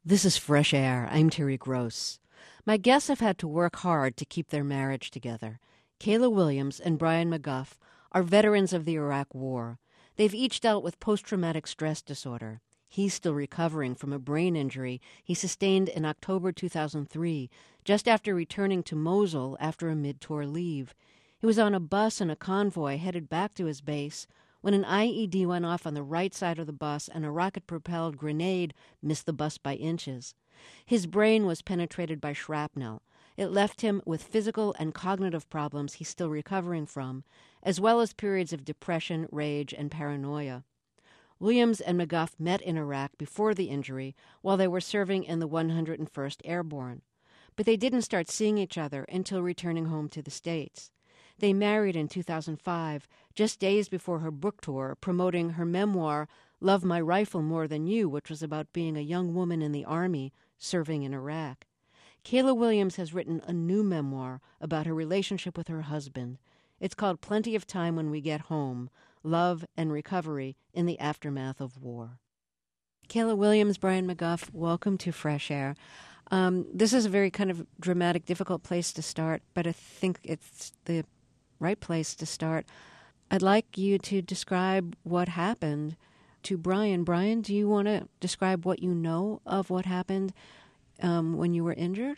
This is Fresh Air. I'm Terry Gross. My guests have had to work hard to keep their marriage together. Kayla Williams and Brian McGuff are veterans of the Iraq War. They've each dealt with post-traumatic stress disorder. He's still recovering from a brain injury he sustained in October 2003, just after returning to Mosul after a mid-tour leave. He was on a bus in a convoy headed back to his base when an IED went off on the right side of the bus and a rocket-propelled grenade missed the bus by inches. His brain was penetrated by shrapnel. It left him with physical and cognitive problems he's still recovering from, as well as periods of depression, rage, and paranoia. Williams and McGuff met in Iraq before the injury while they were serving in the 101st Airborne. But they didn't start seeing each other until returning home to the States. They married in 2005, just days before her book tour promoting her memoir, Love My Rifle More Than You, which was about being a young woman in the Army serving in Iraq. Kayla Williams has written a new memoir about her relationship with her husband. It's called Plenty of Time When We Get Home, Love and Recovery in the Aftermath of War. Kayla Williams, Brian McGuff, welcome to Fresh Air. This is a very kind of dramatic, difficult place to start, but I think it's the right place to start. I'd like you to describe what happened to Brian. Brian, do you want to describe what you know of what happened when you were injured?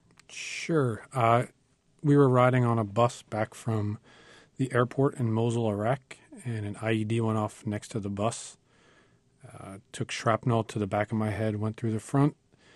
Sure. We were riding on a bus back from the airport in Mosul, Iraq, and an IED went off next to the bus. Took shrapnel to the back of my head, went through the front.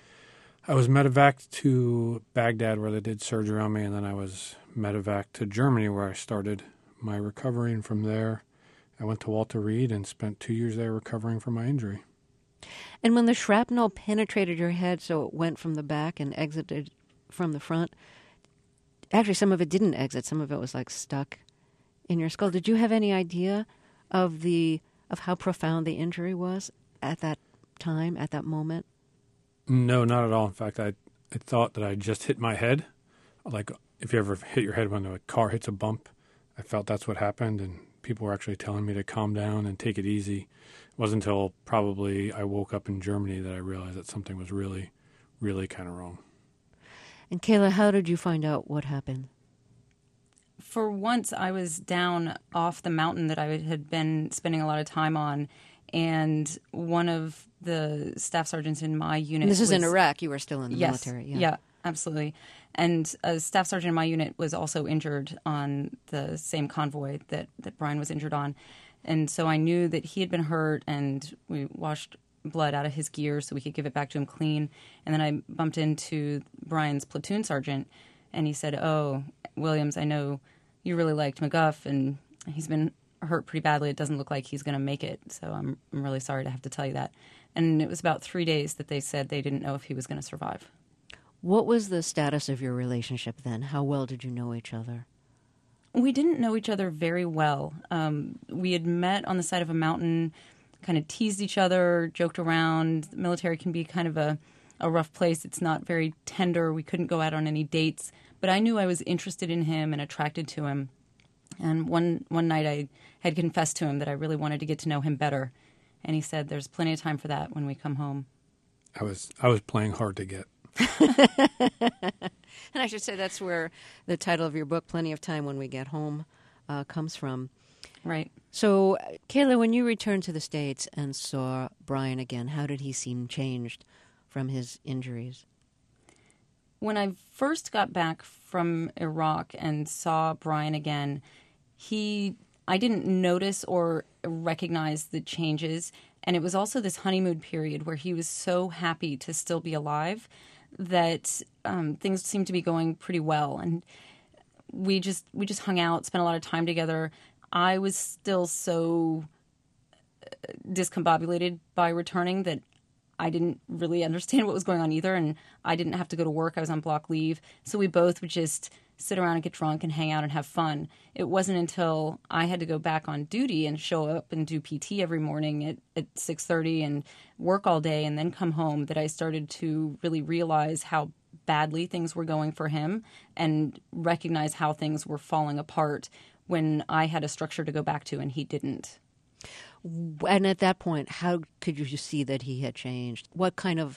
I was medevaced to Baghdad where they did surgery on me, and then I was medevaced to Germany where I started my recovery, and from there I went to Walter Reed and spent 2 years there recovering from my injury. And when the shrapnel penetrated your head, so it went from the back and exited from the front, actually some of it didn't exit, some of it was like stuck in your skull. Did you have any idea of how profound the injury was at that time, at that moment? No, not at all. In fact, I thought that I just hit my head. Like if you ever hit your head when a car hits a bump, I felt that's what happened, and people were actually telling me to calm down and take it easy. It wasn't until probably I woke up in Germany that I realized that something was really, really kind of wrong. And Kayla, how did you find out what happened? For once, I was down off the mountain that I had been spending a lot of time on, and one of the staff sergeants in my unit... And this is in Iraq. You were still in the Yes, military. Yeah, absolutely. And a staff sergeant in my unit was also injured on the same convoy that Brian was injured on. And so I knew that he had been hurt, and we washed blood out of his gear so we could give it back to him clean. And then I bumped into Brian's platoon sergeant, and he said, "Oh, Williams, I know you really liked McGuff, and he's been hurt pretty badly. It doesn't look like he's going to make it. So I'm really sorry to have to tell you that." And it was about 3 days that they said they didn't know if he was going to survive. What was the status of your relationship then? How well did you know each other? We didn't know each other very well. We had met on the side of a mountain, kind of teased each other, joked around. The military can be kind of a rough place. It's not very tender. We couldn't go out on any dates. But I knew I was interested in him and attracted to him. And one night I had confessed to him that I really wanted to get to know him better. And he said, "There's plenty of time for that when we come home." I was playing hard to get. And I should say that's where the title of your book, Plenty of Time When We Get Home, comes from. Right. So, Kayla, when you returned to the States and saw Brian again, how did he seem changed from his injuries? When I first got back from Iraq and saw Brian again, I didn't notice or recognize the changes. And it was also this honeymoon period where he was so happy to still be alive that things seemed to be going pretty well. And we just hung out, spent a lot of time together. I was still so discombobulated by returning that I didn't really understand what was going on either, and I didn't have to go to work. I was on block leave. So we both would just sit around and get drunk and hang out and have fun. It wasn't until I had to go back on duty and show up and do PT every morning at 6:30 and work all day and then come home that I started to really realize how badly things were going for him and recognize how things were falling apart when I had a structure to go back to and he didn't. And at that point, how could you see that he had changed? What kind of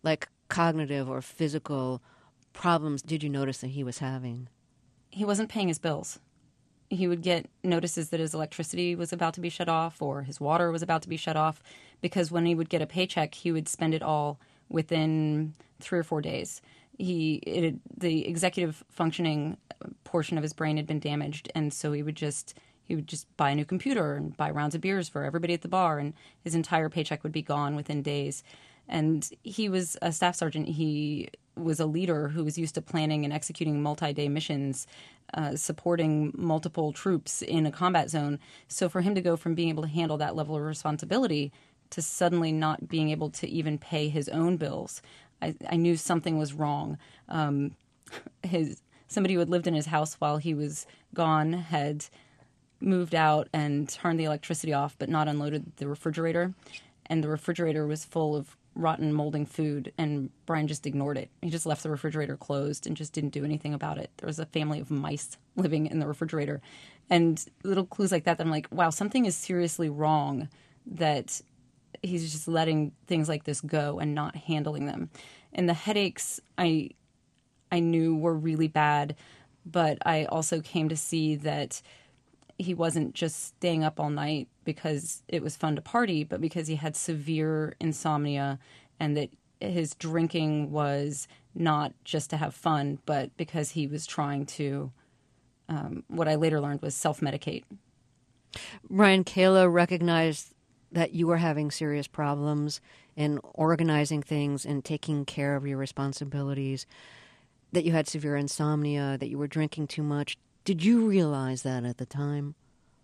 like cognitive or physical problems did you notice that he was having? He wasn't paying his bills. He would get notices that his electricity was about to be shut off or his water was about to be shut off, because when he would get a paycheck, he would spend it all within 3 or 4 days. The executive functioning portion of his brain had been damaged, and so he would just buy a new computer and buy rounds of beers for everybody at the bar, and his entire paycheck would be gone within days. And he was a staff sergeant. He was a leader who was used to planning and executing multi-day missions, supporting multiple troops in a combat zone. So for him to go from being able to handle that level of responsibility to suddenly not being able to even pay his own bills, I knew something was wrong. Somebody who had lived in his house while he was gone had moved out and turned the electricity off, but not unloaded the refrigerator. And the refrigerator was full of rotten, molding food, and Brian just ignored it. He just left the refrigerator closed and just didn't do anything about it. There was a family of mice living in the refrigerator. And little clues like that I'm like, wow, something is seriously wrong, that he's just letting things like this go and not handling them. And the headaches I knew were really bad, but I also came to see that he wasn't just staying up all night because it was fun to party, but because he had severe insomnia, and that his drinking was not just to have fun, but because he was trying to, what I later learned was self-medicate. Brian, Kayla recognized that you were having serious problems in organizing things and taking care of your responsibilities, that you had severe insomnia, that you were drinking too much. Did you realize that at the time?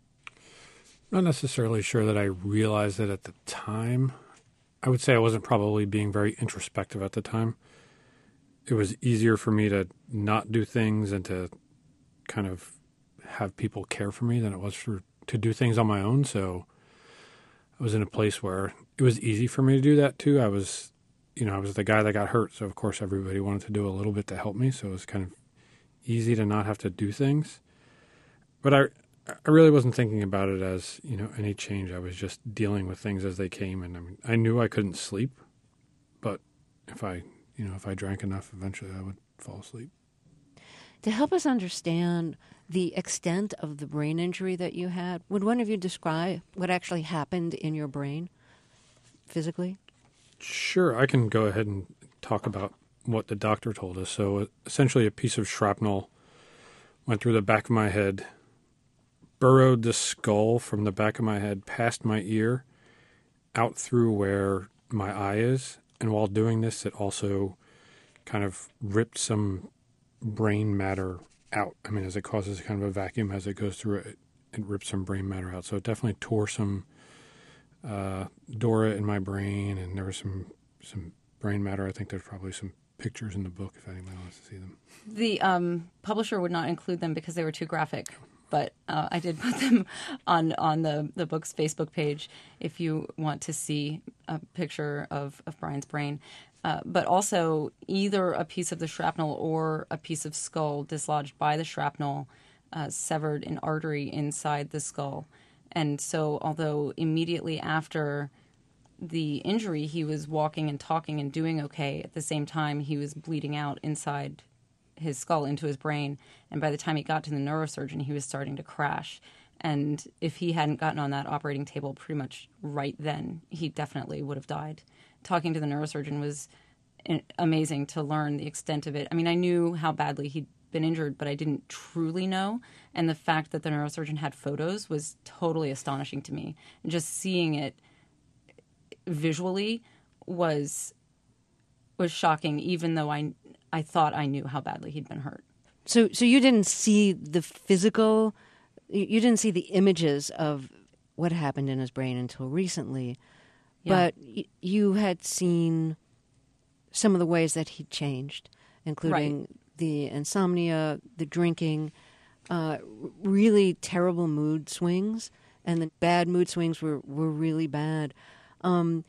Not necessarily sure that I realized it at the time. I would say I wasn't probably being very introspective at the time. It was easier for me to not do things and to kind of have people care for me than it was to do things on my own. So I was in a place where it was easy for me to do that too. I was the guy that got hurt, so of course everybody wanted to do a little bit to help me. So it was kind of easy to not have to do things. But I really wasn't thinking about it as, any change. I was just dealing with things as they came. And I knew I couldn't sleep, but if I drank enough, eventually I would fall asleep. To help us understand the extent of the brain injury that you had, would one of you describe what actually happened in your brain physically? Sure, I can go ahead and talk about what the doctor told us. So essentially a piece of shrapnel went through the back of my head, burrowed the skull from the back of my head past my ear, out through where my eye is. And while doing this, it also kind of ripped some brain matter out. As it causes kind of a vacuum as it goes through it, it ripped some brain matter out. So it definitely tore some dora in my brain, and there was some brain matter. I think there's probably some pictures in the book if anyone wants to see them. The publisher would not include them because they were too graphic, but I did put them on the book's Facebook page if you want to see a picture of Brian's brain. But also either a piece of the shrapnel or a piece of skull dislodged by the shrapnel severed an artery inside the skull. And so although immediately after the injury he was walking and talking and doing okay, at the same time he was bleeding out inside his skull into his brain. And by the time he got to the neurosurgeon, he was starting to crash. And if he hadn't gotten on that operating table pretty much right then, he definitely would have died. Talking to the neurosurgeon was amazing to learn the extent of it. I knew how badly he'd been injured, but I didn't truly know. And the fact that the neurosurgeon had photos was totally astonishing to me. And just seeing it visually was shocking, even though I thought I knew how badly he'd been hurt. So you didn't see the physical, you didn't see the images of what happened in his brain until recently, but you had seen some of the ways that he changed, including the insomnia, the drinking, really terrible mood swings, and the bad mood swings were really bad. And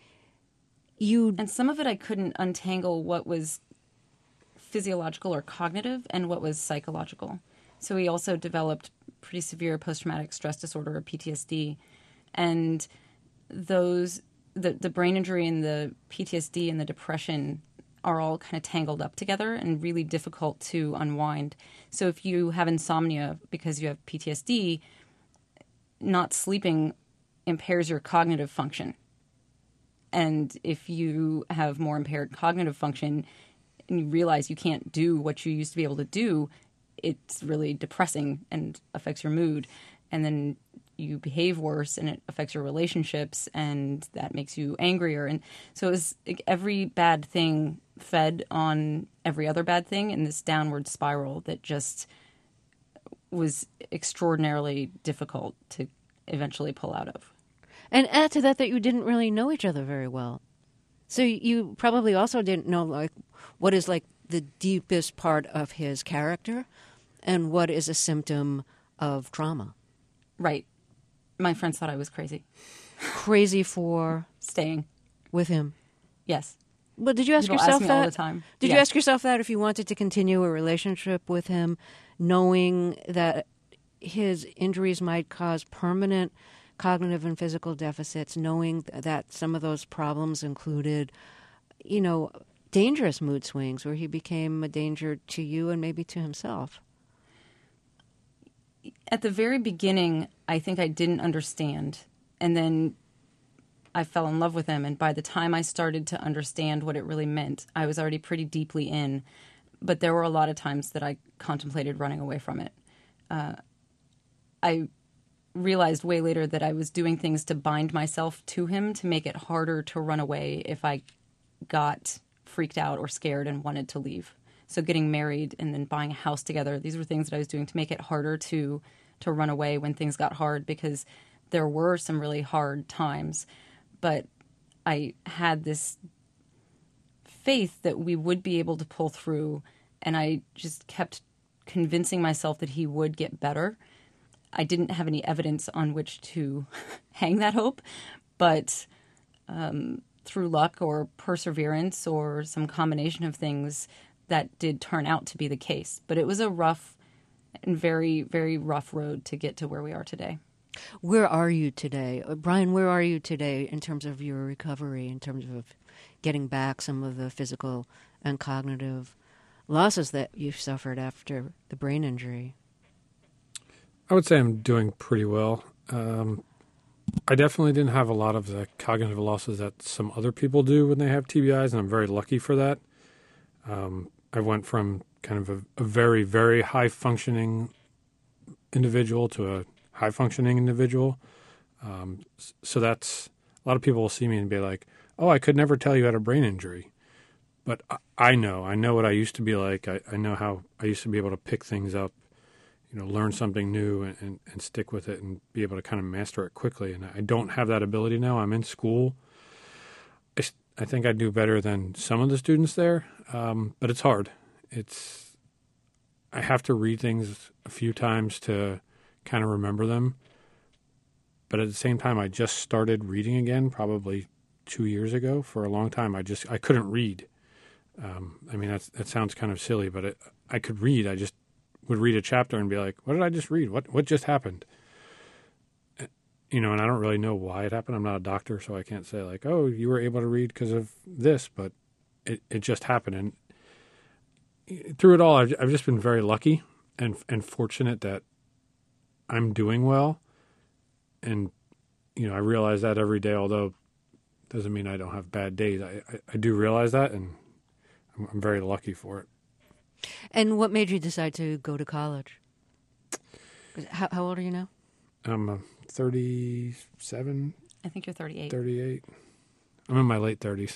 some of it I couldn't untangle what was physiological or cognitive and what was psychological. So he also developed pretty severe post-traumatic stress disorder, or PTSD, and the brain injury and the PTSD and the depression are all kind of tangled up together and really difficult to unwind. So if you have insomnia because you have PTSD, not sleeping impairs your cognitive function. And if you have more impaired cognitive function and you realize you can't do what you used to be able to do, it's really depressing and affects your mood. And then you behave worse and it affects your relationships and that makes you angrier. And so it was like every bad thing fed on every other bad thing in this downward spiral that just was extraordinarily difficult to eventually pull out of. And add to that you didn't really know each other very well. So you probably also didn't know like what is like the deepest part of his character and what is a symptom of trauma. Right. My friends thought I was crazy. Crazy for staying with him. Yes. But did you ask People yourself ask me that all the time. Did Yeah. you ask yourself that if you wanted to continue a relationship with him, knowing that his injuries might cause permanent cognitive and physical deficits, knowing that some of those problems included, dangerous mood swings where he became a danger to you and maybe to himself? At the very beginning, I think I didn't understand. And then I fell in love with him. And by the time I started to understand what it really meant, I was already pretty deeply in. But there were a lot of times that I contemplated running away from it. I realized way later that I was doing things to bind myself to him to make it harder to run away if I got freaked out or scared and wanted to leave. So getting married and then buying a house together, these were things that I was doing to make it harder to run away when things got hard, because there were some really hard times. But I had this faith that we would be able to pull through, and I just kept convincing myself that he would get better. I didn't have any evidence on which to hang that hope, but through luck or perseverance or some combination of things, that did turn out to be the case. But it was a rough and very, very rough road to get to where we are today. Where are you today? Brian, where are you today in terms of your recovery, in terms of getting back some of the physical and cognitive losses that you suffered after the brain injury? I would say I'm doing pretty well. I definitely didn't have a lot of the cognitive losses that some other people do when they have TBIs, and I'm very lucky for that. I went from kind of a very, very high-functioning individual to a high-functioning individual. So that's a lot of people will see me and be like, "Oh, I could never tell you had a brain injury," but I know what I used to be like. I know how I used to be able to pick things up, learn something new and stick with it and be able to kind of master it quickly. And I don't have that ability now. I'm in school. I think I do better than some of the students there, but it's hard. I have to read things a few times to kind of remember them. But at the same time, I just started reading again, probably 2 years ago. For a long time, I couldn't read. That sounds kind of silly, but I could read. I just would read a chapter and be like, "What did I just read? What just happened?" And I don't really know why it happened. I'm not a doctor, so I can't say like, "Oh, you were able to read because of this," but it just happened. And through it all, I've just been very lucky and fortunate that I'm doing well. And, I realize that every day, although it doesn't mean I don't have bad days. I do realize that, and I'm very lucky for it. And what made you decide to go to college? How old are you now? I'm 37. I think you're 38. 38. I'm in my late 30s.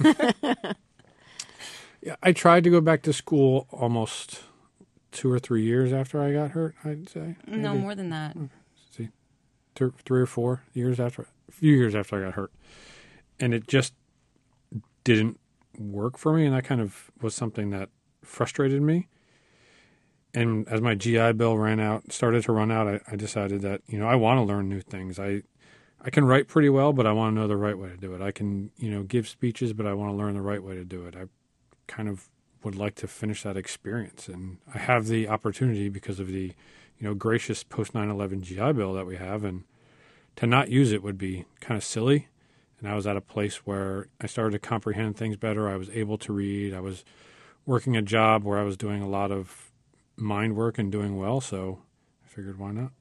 Yeah, I tried to go back to school almost 2 or 3 years after I got hurt, I'd say. Maybe. No, more than that. See, 3 or 4 years after, a few years after I got hurt. And it just didn't work for me, and that kind of was something that frustrated me. And as my GI Bill started to run out, I decided that, I want to learn new things. I can write pretty well, but I want to know the right way to do it. I can, give speeches, but I want to learn the right way to do it. I kind of would like to finish that experience. And I have the opportunity because of the, gracious post 9/11 GI Bill that we have. And to not use it would be kind of silly. and I was at a place where I started to comprehend things better. I was able to read. I was working a job where I was doing a lot of mind work and doing well, so I figured, why not?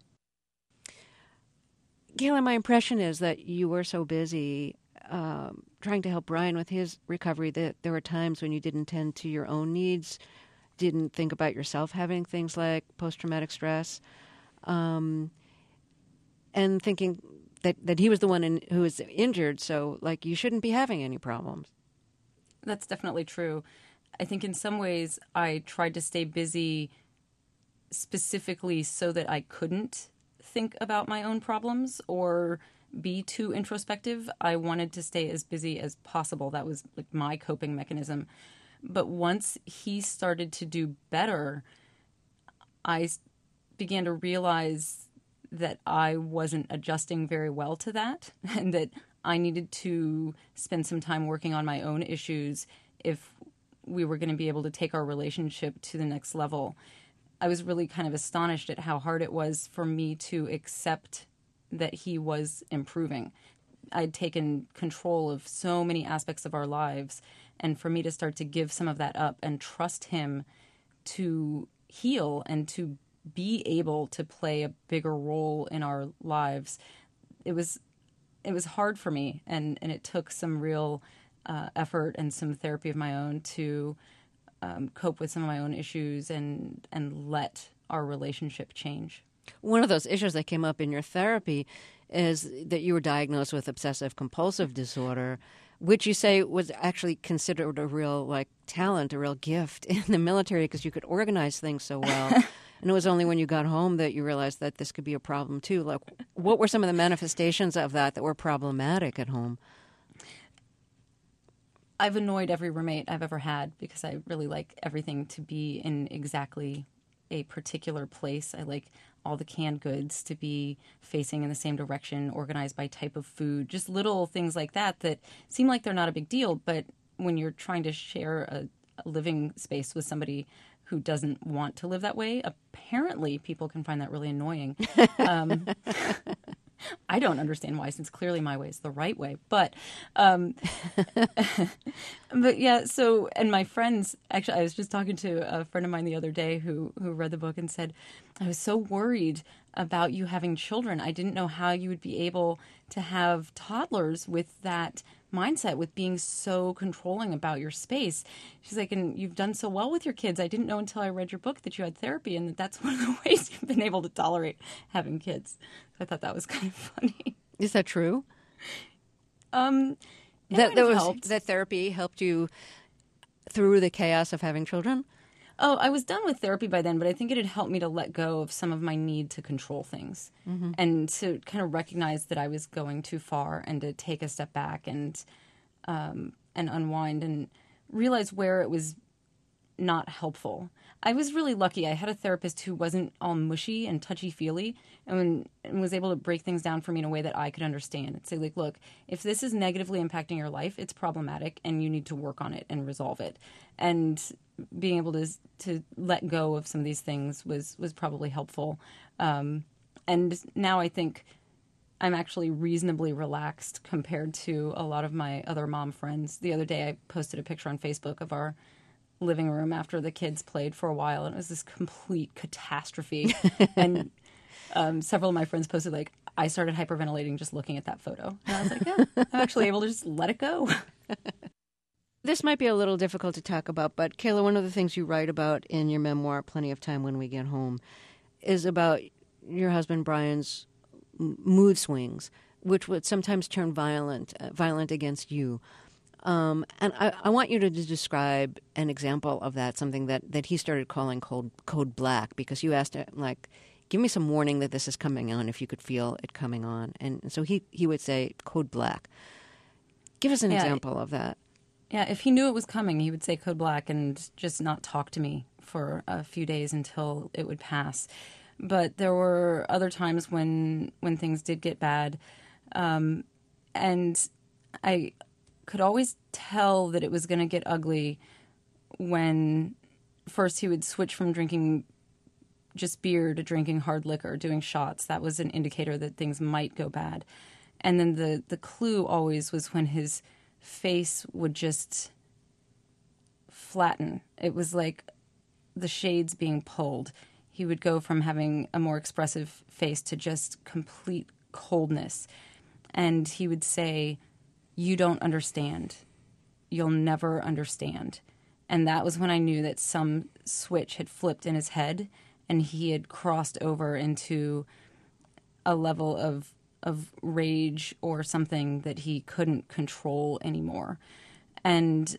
Kayla, my impression is that you were so busy trying to help Brian with his recovery that there were times when you didn't tend to your own needs, didn't think about yourself having things like post-traumatic stress, and thinking that he was the one who was injured, so like you shouldn't be having any problems. That's definitely true. I think in some ways I tried to stay busy specifically so that I couldn't think about my own problems or be too introspective. I wanted to stay as busy as possible. That was like my coping mechanism. But once he started to do better, I began to realize that I wasn't adjusting very well to that and that I needed to spend some time working on my own issues if we were going to be able to take our relationship to the next level. I was really kind of astonished at how hard it was for me to accept that he was improving. I'd taken control of so many aspects of our lives, and for me to start to give some of that up and trust him to heal and to be able to play a bigger role in our lives, it was hard for me, and it took some real effort and some therapy of my own to cope with some of my own issues and let our relationship change. One of those issues that came up in your therapy is that you were diagnosed with obsessive compulsive disorder, which you say was actually considered a real talent, a real gift in the military because you could organize things so well. And it was only when you got home that you realized that this could be a problem too. Like, what were some of the manifestations of that were problematic at home? I've annoyed every roommate I've ever had because I really like everything to be in exactly a particular place. I like all the canned goods to be facing in the same direction, organized by type of food, just little things like that seem like they're not a big deal. But when you're trying to share a living space with somebody who doesn't want to live that way, apparently people can find that really annoying. I don't understand why, since clearly my way is the right way. But yeah, so, and my friends, actually, I was just talking to a friend of mine the other day who read the book and said, I was so worried about you having children. I didn't know how you would be able to have toddlers with that mindset, with being so controlling about your space. She's like, and you've done so well with your kids. I didn't know until I read your book that you had therapy and that that's one of the ways you've been able to tolerate having kids. So I thought that was kind of funny. Is that true? That therapy helped you through the chaos of having children? Oh, I was done with therapy by then, but I think it had helped me to let go of some of my need to control things and to kind of recognize that I was going too far and to take a step back and unwind and realize where it was not helpful. I was really lucky. I had a therapist who wasn't all mushy and touchy-feely and was able to break things down for me in a way that I could understand and say, like, look, if this is negatively impacting your life, it's problematic and you need to work on it and resolve it. And being able to let go of some of these things was probably helpful. And now I think I'm actually reasonably relaxed compared to a lot of my other mom friends. The other day I posted a picture on Facebook of our living room after the kids played for a while, and it was this complete catastrophe. And several of my friends posted, like, I started hyperventilating just looking at that photo. And I was like, yeah, I'm actually able to just let it go. This might be a little difficult to talk about, but Kayla, one of the things you write about in your memoir, Plenty of Time When We Get Home, is about your husband Brian's mood swings, which would sometimes turn violent against you. And I want you to describe an example of that, something that he started calling code black, because you asked him, like, give me some warning that this is coming on if you could feel it coming on. And so he would say code black. Give us an example of that. Yeah, if he knew it was coming, he would say code black and just not talk to me for a few days until it would pass. But there were other times when things did get bad. And I could always tell that it was going to get ugly when first he would switch from drinking just beer to drinking hard liquor, doing shots. That was an indicator that things might go bad. And then the clue always was when his face would just flatten. It was like the shades being pulled. He would go from having a more expressive face to just complete coldness. And he would say, "You don't understand. You'll never understand." And that was when I knew that some switch had flipped in his head and he had crossed over into a level of rage or something that he couldn't control anymore. And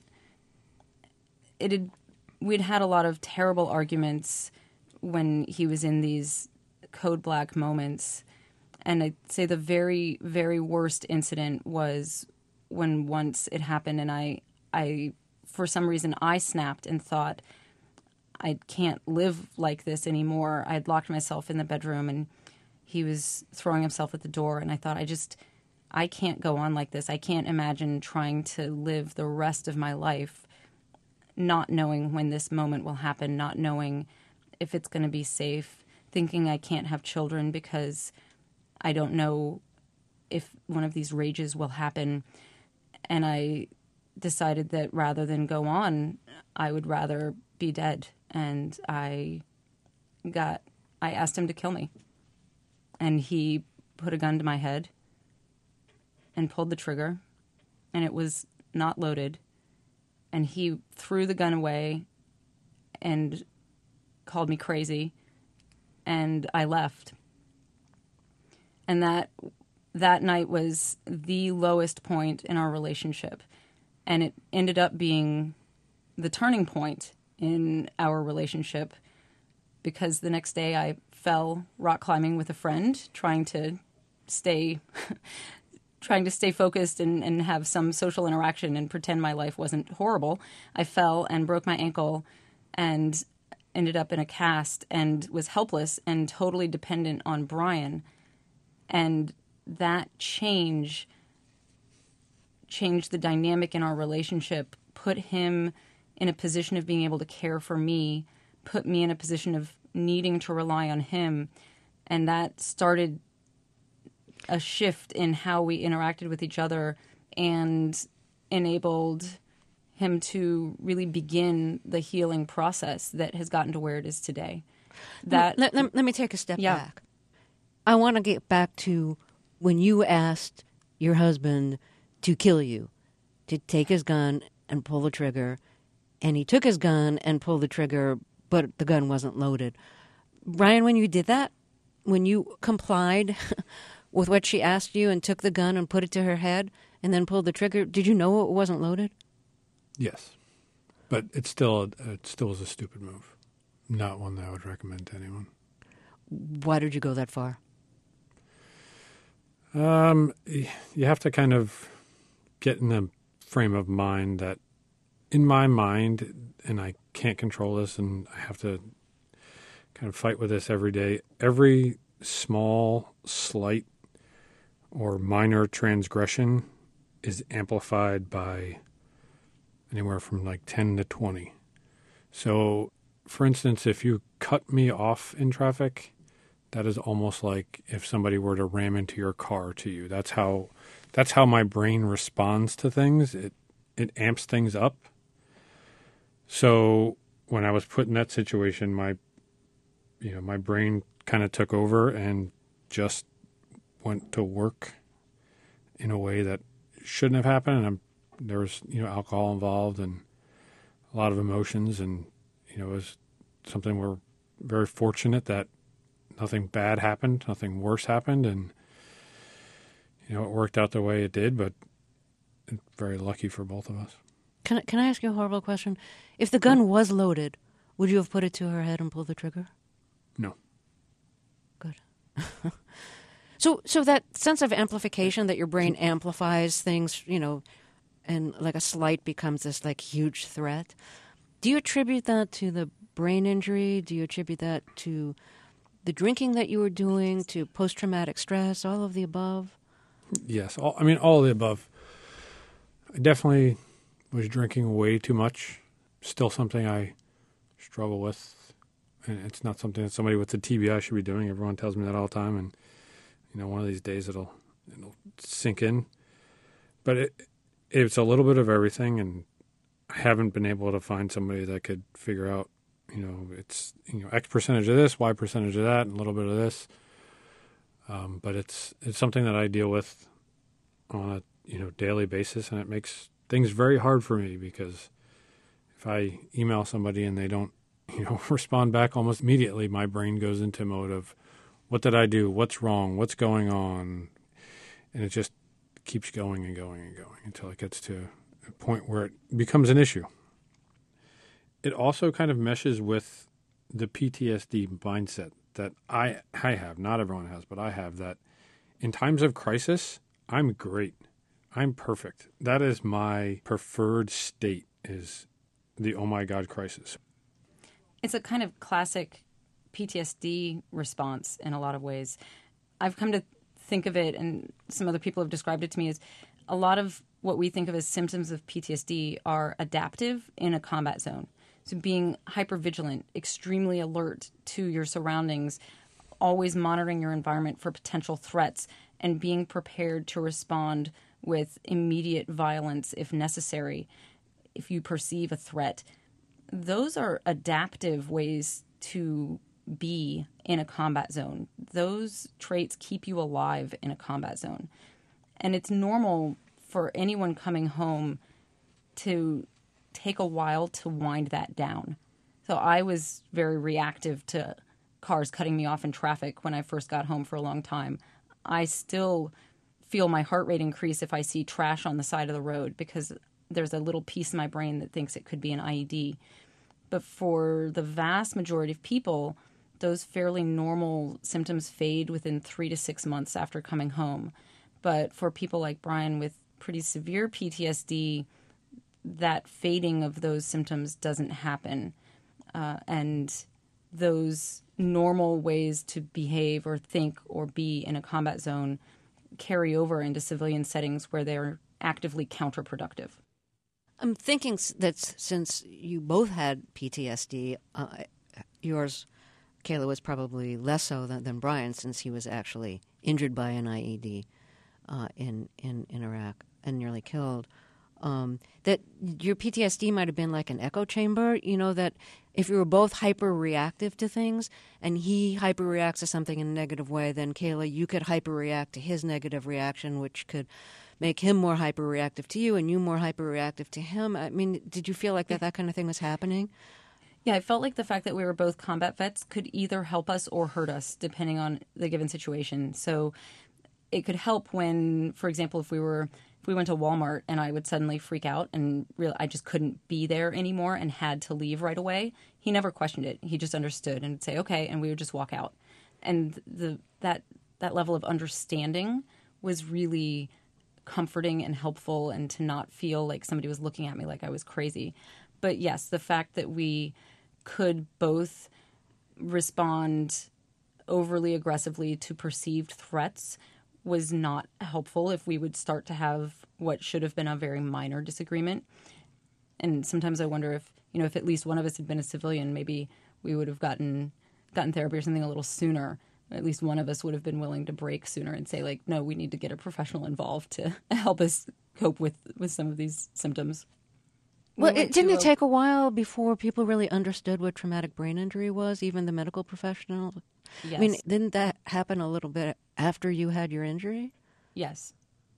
we'd had a lot of terrible arguments when he was in these code black moments. And I'd say the very, very worst incident was when once it happened and I for some reason I snapped and thought, I can't live like this anymore. I had locked myself in the bedroom and he was throwing himself at the door, and I thought, I can't go on like this. I can't imagine trying to live the rest of my life not knowing when this moment will happen, not knowing if it's going to be safe, thinking I can't have children because I don't know if one of these rages will happen. And I decided that rather than go on, I would rather be dead. And I asked him to kill me. And he put a gun to my head and pulled the trigger, and it was not loaded. And he threw the gun away and called me crazy, and I left. And that night was the lowest point in our relationship. And it ended up being the turning point in our relationship, because the next day I fell rock climbing with a friend, trying to stay focused and have some social interaction and pretend my life wasn't horrible. I fell and broke my ankle and ended up in a cast and was helpless and totally dependent on Brian. And that changed the dynamic in our relationship, put him in a position of being able to care for me, put me in a position of needing to rely on him. And that started a shift in how we interacted with each other and enabled him to really begin the healing process that has gotten to where it is today. Let me take a step back. I want to get back to when you asked your husband to kill you, to take his gun and pull the trigger, and he took his gun and pulled the trigger, but the gun wasn't loaded. Brian, when you did that, when you complied with what she asked you and took the gun and put it to her head and then pulled the trigger, did you know it wasn't loaded? Yes, but it still was a stupid move. Not one that I would recommend to anyone. Why did you go that far? You have to kind of get in the frame of mind that in my mind, and I can't control this, and I have to kind of fight with this every day. Every small, slight, or minor transgression is amplified by anywhere from like 10 to 20. So, for instance, if you cut me off in traffic, that is almost like if somebody were to ram into your car to you. That's how my brain responds to things. It amps things up. So when I was put in that situation, my brain kind of took over and just went to work in a way that shouldn't have happened. And there was, alcohol involved and a lot of emotions. And, it was something we're very fortunate that nothing bad happened, nothing worse happened. And, it worked out the way it did, but very lucky for both of us. Can I ask you a horrible question? If the gun was loaded, would you have put it to her head and pulled the trigger? No. Good. So that sense of amplification that your brain amplifies things, and like a slight becomes this like huge threat. Do you attribute that to the brain injury? Do you attribute that to the drinking that you were doing, to post-traumatic stress, all of the above? Yes, all of the above. I definitely was drinking way too much. Still something I struggle with. And it's not something that somebody with a TBI should be doing. Everyone tells me that all the time. And, one of these days it'll it'll sink in. But it's a little bit of everything, and I haven't been able to find somebody that could figure out, it's, X percentage of this, Y percentage of that, and a little bit of this. But it's something that I deal with on a, daily basis, and it makes things very hard for me because if I email somebody and they don't, respond back almost immediately, my brain goes into mode of, what did I do? What's wrong? What's going on? And it just keeps going and going and going until it gets to a point where it becomes an issue. It also kind of meshes with the PTSD mindset that I have, not everyone has, but I have, that in times of crisis, I'm great. I'm perfect. That is my preferred state, is the oh my God crisis. It's a kind of classic PTSD response in a lot of ways. I've come to think of it, and some other people have described it to me, as a lot of what we think of as symptoms of PTSD are adaptive in a combat zone. So being hypervigilant, extremely alert to your surroundings, always monitoring your environment for potential threats, and being prepared to respond with immediate violence if necessary, if you perceive a threat. Those are adaptive ways to be in a combat zone. Those traits keep you alive in a combat zone. And it's normal for anyone coming home to take a while to wind that down. So I was very reactive to cars cutting me off in traffic when I first got home for a long time. I still feel my heart rate increase if I see trash on the side of the road because there's a little piece in my brain that thinks it could be an IED. But for the vast majority of people, those fairly normal symptoms fade within 3 to 6 months after coming home. But for people like Brian with pretty severe PTSD, that fading of those symptoms doesn't happen. And those normal ways to behave or think or be in a combat zone carry over into civilian settings where they're actively counterproductive. I'm thinking that since you both had PTSD, yours, Kayla, was probably less so than Brian, since he was actually injured by an IED in Iraq and nearly killed. That your PTSD might have been like an echo chamber, that if you were both hyper-reactive to things and he hyper-reacts to something in a negative way, then Kayla, you could hyper-react to his negative reaction, which could make him more hyper-reactive to you and you more hyper-reactive to him. I mean, did you feel like that kind of thing was happening? Yeah, I felt like the fact that we were both combat vets could either help us or hurt us, depending on the given situation. So it could help when, for example, if we went to Walmart and I would suddenly freak out and I just couldn't be there anymore and had to leave right away. He never questioned it. He just understood and would say, okay, and we would just walk out. And that level of understanding was really comforting and helpful, and to not feel like somebody was looking at me like I was crazy. But yes, the fact that we could both respond overly aggressively to perceived threats was not helpful if we would start to have what should have been a very minor disagreement. And sometimes I wonder if at least one of us had been a civilian, maybe we would have gotten therapy or something a little sooner. At least one of us would have been willing to break sooner and say, like, no, we need to get a professional involved to help us cope with some of these symptoms. Well, didn't it take a while before people really understood what traumatic brain injury was, even the medical professionals? Yes. I mean, didn't that happen a little bit after you had your injury? Yes.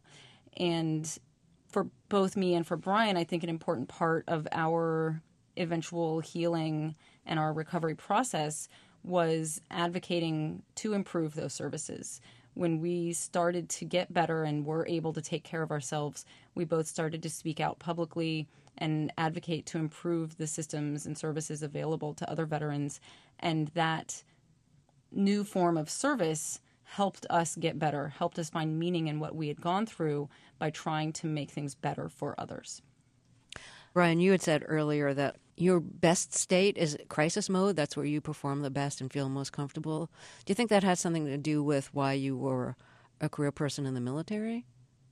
And for both me and for Brian, I think an important part of our eventual healing and our recovery process was advocating to improve those services. When we started to get better and were able to take care of ourselves, we both started to speak out publicly and advocate to improve the systems and services available to other veterans. And that new form of service helped us get better, helped us find meaning in what we had gone through by trying to make things better for others. Brian, you had said earlier that your best state is crisis mode. That's where you perform the best and feel most comfortable. Do you think that has something to do with why you were a career person in the military?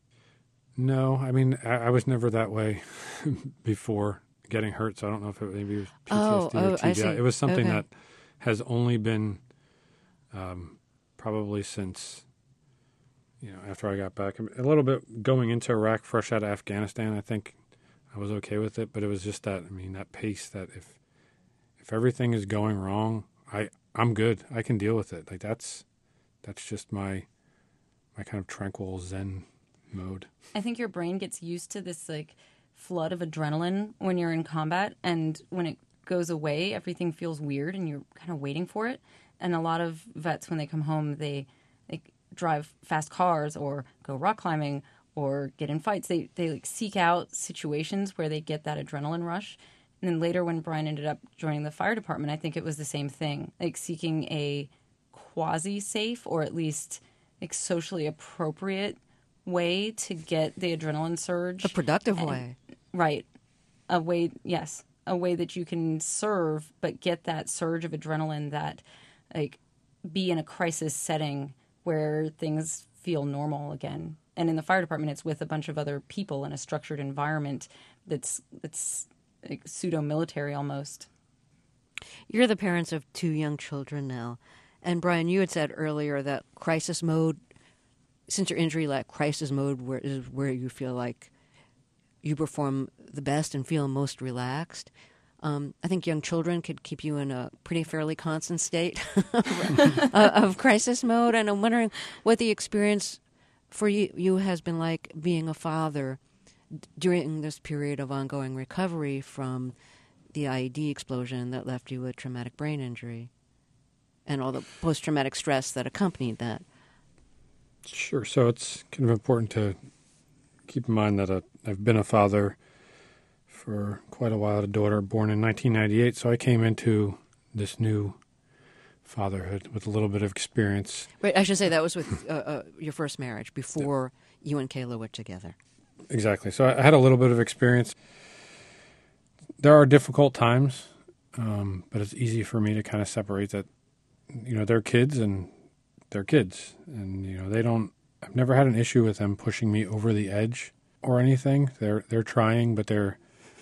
No, I mean, I was never that way before getting hurt, so I don't know if it maybe was PTSD or TBI. I see. It was something Okay. that has only been probably since, after I got back. A little bit going into Iraq, fresh out of Afghanistan, I think I was okay with it. But it was just that, that pace that if everything is going wrong, I'm good. I can deal with it. Like that's just my kind of tranquil Zen mode. I think your brain gets used to this like flood of adrenaline when you're in combat, and when it goes away, everything feels weird, and you're kind of waiting for it. And a lot of vets, when they come home, they drive fast cars or go rock climbing or get in fights. They like seek out situations where they get that adrenaline rush. And then later, when Brian ended up joining the fire department, I think it was the same thing, like seeking a quasi-safe or at least like socially appropriate way to get the adrenaline surge. A productive way. Right. A way that you can serve, but get that surge of adrenaline that, like, be in a crisis setting where things feel normal again. And in the fire department, it's with a bunch of other people in a structured environment that's like pseudo-military almost. You're the parents of 2 young children now. And Brian, you had said earlier that crisis mode, since your injury, like crisis mode is where you feel like you perform the best and feel most relaxed. I think young children could keep you in a pretty fairly constant state of crisis mode. And I'm wondering what the experience for you has been like being a father during this period of ongoing recovery from the IED explosion that left you with traumatic brain injury and all the post-traumatic stress that accompanied that. Sure. So it's kind of important to keep in mind that I've been a father for quite a while. I had a daughter born in 1998, so I came into this new fatherhood with a little bit of experience. Right, I should say that was with your first marriage, before you and Kayla were together. Exactly. So I had a little bit of experience. There are difficult times, but it's easy for me to kind of separate that, they're kids and they're kids. And, I've never had an issue with them pushing me over the edge or anything. They're trying, but they're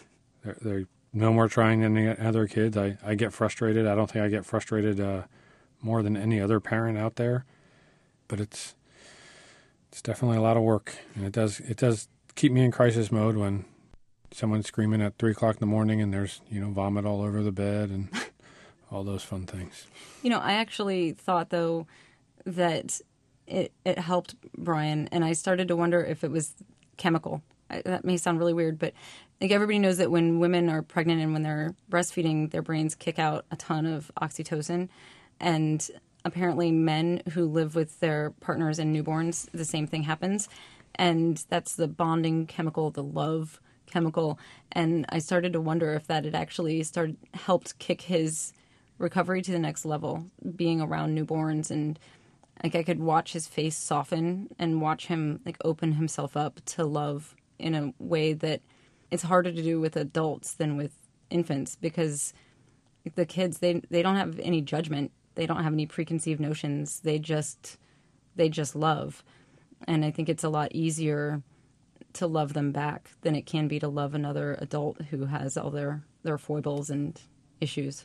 no more trying than any other kids. I get frustrated. I don't think I get frustrated more than any other parent out there. But it's definitely a lot of work, and it does keep me in crisis mode when someone's screaming at 3:00 in the morning and there's vomit all over the bed and all those fun things. I actually thought though that it helped Brian, and I started to wonder if it was chemical. That may sound really weird, but like everybody knows that when women are pregnant and when they're breastfeeding, their brains kick out a ton of oxytocin. And apparently men who live with their partners and newborns, the same thing happens. And that's the bonding chemical, the love chemical. And I started to wonder if that had actually helped kick his recovery to the next level, being around newborns. And like I could watch his face soften and watch him like open himself up to love in a way that it's harder to do with adults than with infants, because the kids, they don't have any judgment. They don't have any preconceived notions. They just love. And I think it's a lot easier to love them back than it can be to love another adult who has all their foibles and issues.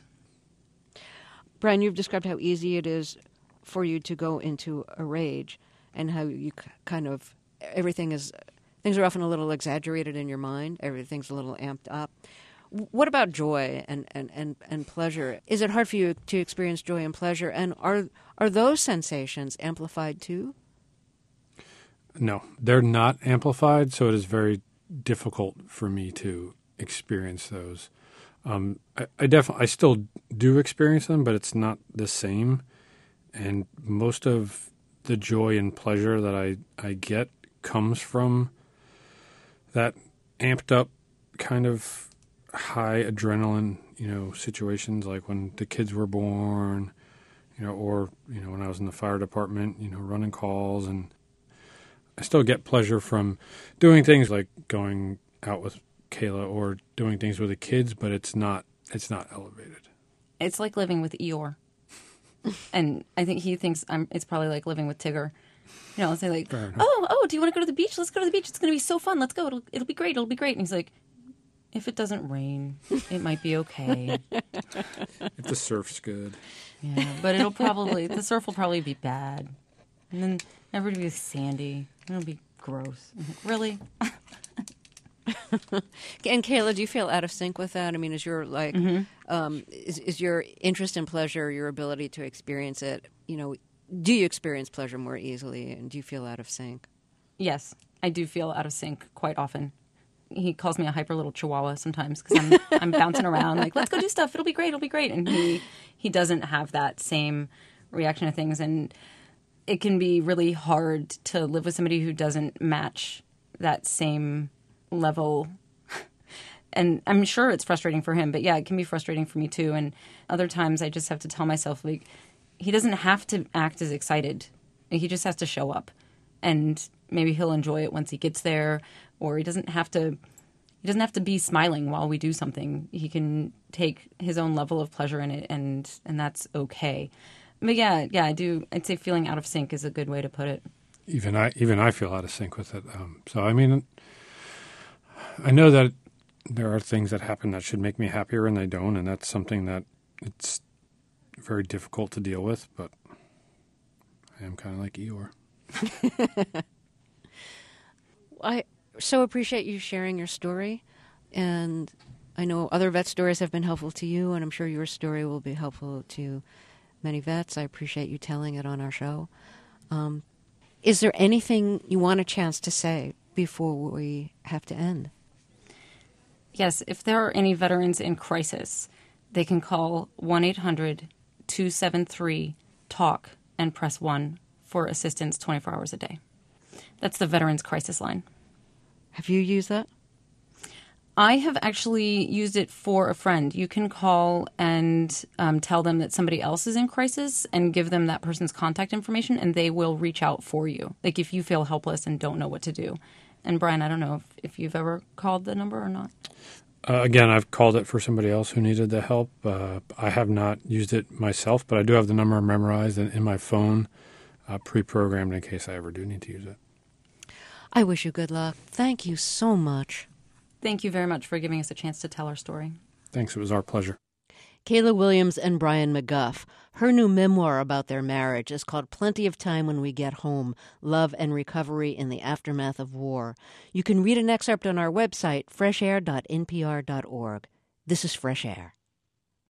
Brian, you've described how easy it is for you to go into a rage, and how you kind of, things are often a little exaggerated in your mind. Everything's a little amped up. What about joy and pleasure? Is it hard for you to experience joy and pleasure? And are those sensations amplified too? No, they're not amplified, so it is very difficult for me to experience those. I still do experience them, but it's not the same. And most of the joy and pleasure that I get comes from that amped up kind of high adrenaline, situations like when the kids were born, or, when I was in the fire department, running calls. And I still get pleasure from doing things like going out with Kayla or doing things with the kids, but it's not elevated. It's like living with Eeyore. And I think he thinks it's probably like living with Tigger. I'll say like, oh, do you want to go to the beach? Let's go to the beach. It's going to be so fun. Let's go. It'll be great. It'll be great. And he's like, if it doesn't rain, it might be okay. If the surf's good. Yeah, but the surf will probably be bad. And then everybody was Sandy. It'll be gross. I'm like, really? And Kayla, do you feel out of sync with that? I mean, is your is your interest in pleasure, your ability to experience it, do you experience pleasure more easily, and do you feel out of sync? Yes, I do feel out of sync quite often. He calls me a hyper little chihuahua sometimes because I'm bouncing around like, let's go do stuff. It'll be great. And he doesn't have that same reaction to things. And it can be really hard to live with somebody who doesn't match that same level. And I'm sure it's frustrating for him, but yeah, it can be frustrating for me too. And other times I just have to tell myself, like, he doesn't have to act as excited. He just has to show up. And maybe he'll enjoy it once he gets there, or he doesn't have to be smiling while we do something. He can take his own level of pleasure in it, and that's okay. But yeah, I do. I'd say feeling out of sync is a good way to put it. Even I feel out of sync with it. So I mean, I know that there are things that happen that should make me happier, and they don't, and that's something that it's very difficult to deal with. But I am kind of like Eeyore. I so appreciate you sharing your story, and I know other vet stories have been helpful to you, and I'm sure your story will be helpful to many vets. I appreciate you telling it on our show. Is there anything you want a chance to say before we have to end? Yes, if there are any veterans in crisis, they can call 1-800-273-TALK and press 1 for assistance 24 hours a day. That's the Veterans Crisis Line. Have you used that? I have actually used it for a friend. You can call and tell them that somebody else is in crisis and give them that person's contact information, and they will reach out for you, like if you feel helpless and don't know what to do. And Brian, I don't know if you've ever called the number or not. Again, I've called it for somebody else who needed the help. I have not used it myself, but I do have the number memorized and in my phone, pre-programmed in case I ever do need to use it. I wish you good luck. Thank you so much. Thank you very much for giving us a chance to tell our story. Thanks. It was our pleasure. Kayla Williams and Brian McGuff. Her new memoir about their marriage is called Plenty of Time When We Get Home, Love and Recovery in the Aftermath of War. You can read an excerpt on our website, freshair.npr.org. This is Fresh Air.